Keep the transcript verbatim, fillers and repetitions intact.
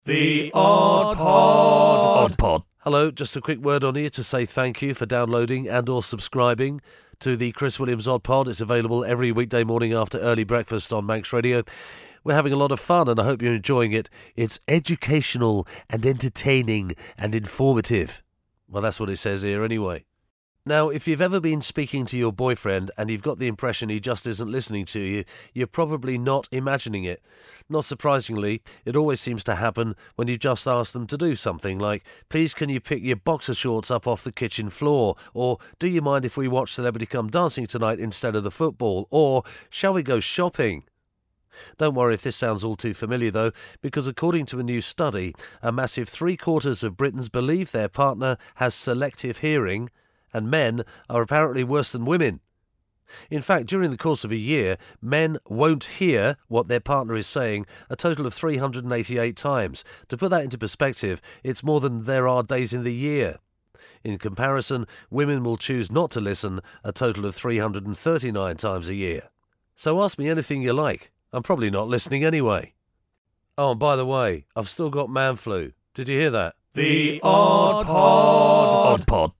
The Odd Pod. Odd Pod. Hello, just a quick word on here to say thank you for downloading and or subscribing to the Chris Williams Odd Pod. It's available every weekday morning after early breakfast on Manx Radio. We're having a lot of fun and I hope you're enjoying it. It's educational and entertaining and informative. Well, that's what it says here anyway. Now, if you've ever been speaking to your boyfriend and you've got the impression he just isn't listening to you, you're probably not imagining it. Not surprisingly, it always seems to happen when you just ask them to do something like, please can you pick your boxer shorts up off the kitchen floor? Or, do you mind if we watch Celebrity Come Dancing tonight instead of the football? Or, shall we go shopping? Don't worry if this sounds all too familiar though, because according to a new study, a massive three quarters of Britons believe their partner has selective hearing, and men are apparently worse than women. In fact, during the course of a year, men won't hear what their partner is saying a total of three hundred eighty-eight times. To put that into perspective, it's more than there are days in the year. In comparison, women will choose not to listen a total of three hundred thirty-nine times a year. So ask me anything you like. I'm probably not listening anyway. Oh, and by the way, I've still got man flu. Did you hear that? The Odd Pod. Odd Pod.